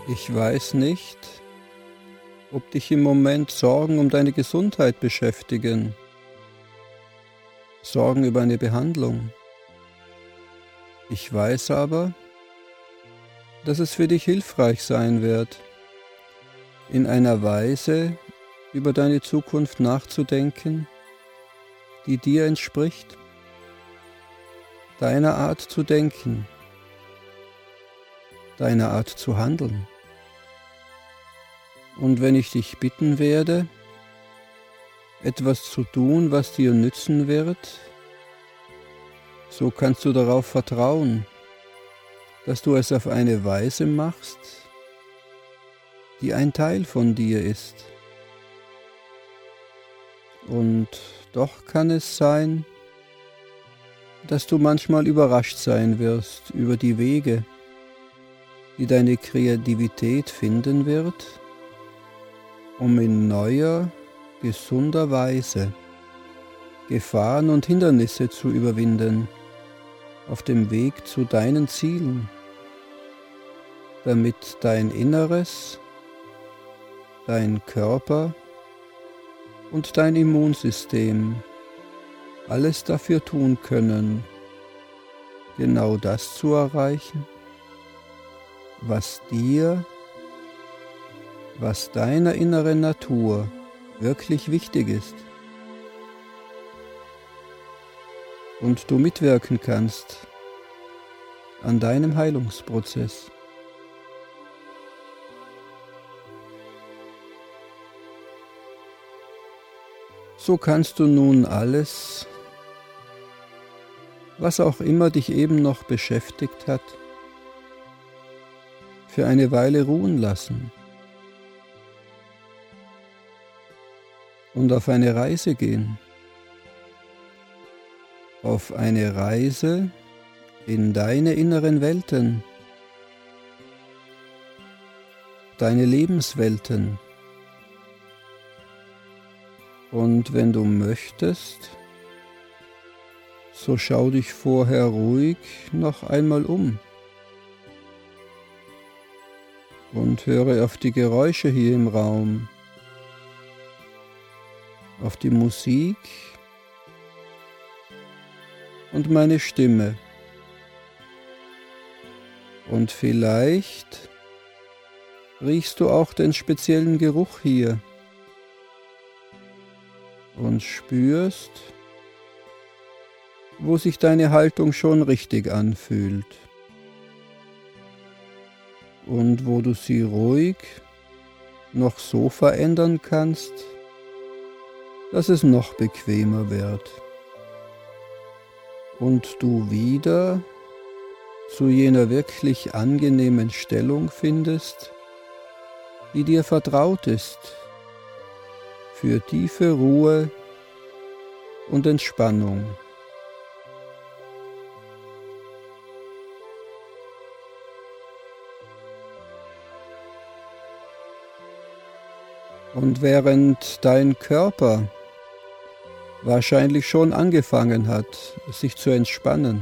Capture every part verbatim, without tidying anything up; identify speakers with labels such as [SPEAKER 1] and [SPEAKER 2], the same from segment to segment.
[SPEAKER 1] Ich weiß nicht, ob dich im Moment Sorgen um deine Gesundheit beschäftigen, Sorgen über eine Behandlung. Ich weiß aber, dass es für dich hilfreich sein wird, in einer Weise über deine Zukunft nachzudenken, die dir entspricht, deiner Art zu denken, deiner Art zu handeln. Und wenn ich dich bitten werde, etwas zu tun, was dir nützen wird, so kannst du darauf vertrauen, dass du es auf eine Weise machst, die ein Teil von dir ist. Und doch kann es sein, dass du manchmal überrascht sein wirst über die Wege, die deine Kreativität finden wird, um in neuer, gesunder Weise Gefahren und Hindernisse zu überwinden auf dem Weg zu deinen Zielen, damit dein Inneres, dein Körper und dein Immunsystem alles dafür tun können, genau das zu erreichen, was dir, was deiner inneren Natur wirklich wichtig ist und du mitwirken kannst an deinem Heilungsprozess. So kannst du nun alles, was auch immer dich eben noch beschäftigt hat, für eine Weile ruhen lassen und auf eine Reise gehen, auf eine Reise in deine inneren Welten, deine Lebenswelten. Und wenn du möchtest, so schau dich vorher ruhig noch einmal um und höre auf die Geräusche hier im Raum, auf die Musik und meine Stimme. Und vielleicht riechst du auch den speziellen Geruch hier und spürst, wo sich deine Haltung schon richtig anfühlt und wo du sie ruhig noch so verändern kannst, dass es noch bequemer wird und du wieder zu jener wirklich angenehmen Stellung findest, die dir vertraut ist, für tiefe Ruhe und Entspannung. Und während dein Körper wahrscheinlich schon angefangen hat, sich zu entspannen,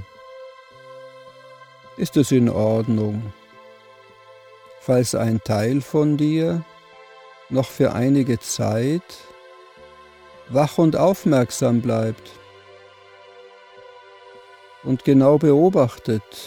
[SPEAKER 1] ist es in Ordnung, falls ein Teil von dir noch für einige Zeit wach und aufmerksam bleibt und genau beobachtet,